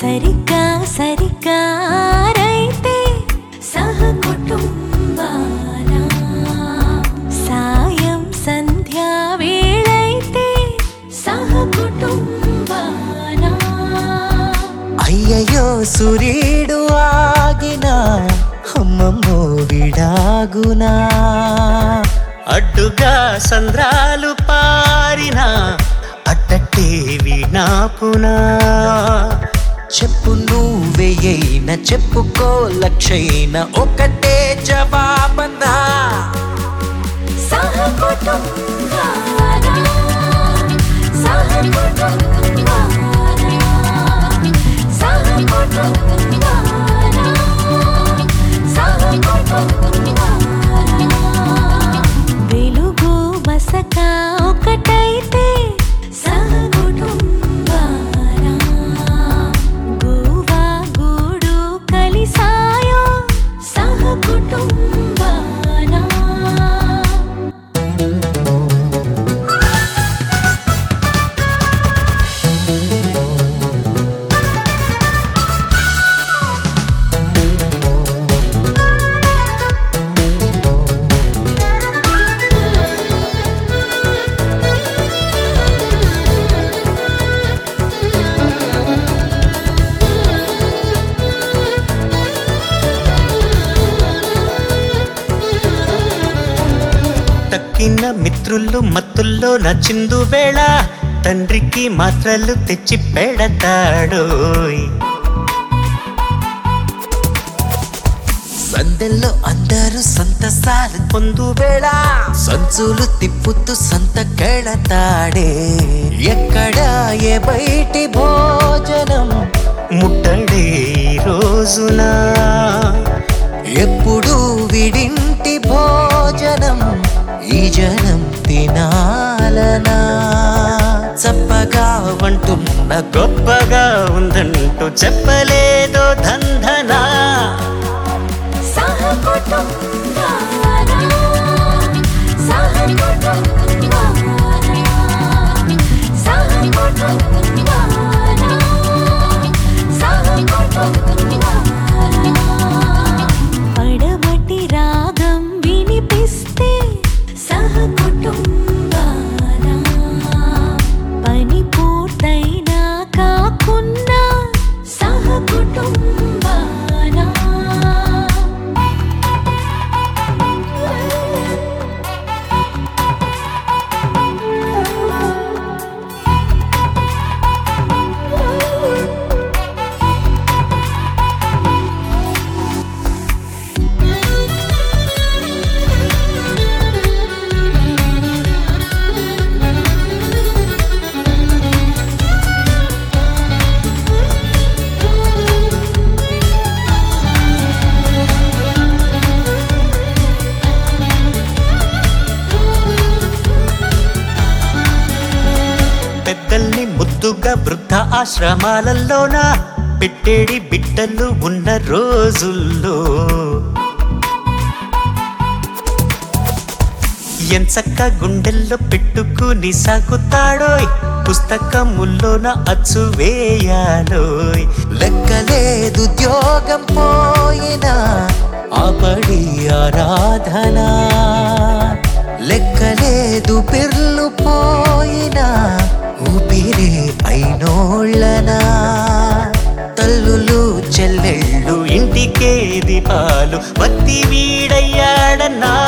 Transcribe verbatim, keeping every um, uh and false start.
సరిగ్గా సరిగ్గా రైతే సహ కుటుంబాన సాయం సంధ్యా వేళైతే సహ కుటుంబాన అయ్యయ్యో సూర్యుడు ఆగినా అమ్మమ్మో విడాగునా అడ్డుగా సంద్రాలు పారినా అట్టట్టే వినాపునా చెప్పు నువ్వేయైన చెప్పుకో లక్షైన ఒకటే జవాబనా సహ కుటుంబాన సహ కుటుంబాన సహ కుటుంబాన సహ కుటుంబాన వెలుగు మసక ఒకటైతే సహ కుటుంబాన గువా గూడు కలిసాయో సహ కుటుంబాన తక్కిన మిత్రులు మత్తుల్లో నచ్చిందు వేళ తండ్రికి మాత్రలు తెచ్చి పెడతాడోయ్ సందెల్లో అందరూ సంతసాలు పొందు వేళ సంచులు తిప్పుతూ సంత కెళతాడే ఎక్కడ ఏ బయటి భోజనం ముట్టడే రోజున ఎప్పుడు విడింటి భోజనం ఈ జనం తినాలనా చప్పగా వంటున్న గొప్పగా ఉందంటూ చెప్పలేదో దంధనా సహ కుటుంబాన సహ కుటుంబాన సహ కుటుంబాన సహ కుటుంబాన పడమటి రాగం వినిపిస్తే సహ కుటుంబాన పని పూర్తయినా కాకున్నా సహ కుటుంబాన పెద్దల్ని ముద్దుగా వృద్ధ ఆశ్రమాలలోన పెట్టేడి బిడ్డలు ఉన్న రోజుల్లో ఎంచక్క గుండెల్లో పెట్టుకుని సాగుతాడోయ్ పుస్తకముల్లోన అచ్చు వేయాలోయ్ లెక్కలేదు ఉద్యోగం పోయినా ఆపడి ఆరాధన లెక్కలేదు పిర్లు పోయినా ఊపిరే అయినోళ్ళనా తల్లులు చెల్లెళ్ళు ఇంటికే దీపాలు వత్తి వీడయ్యాడన్నా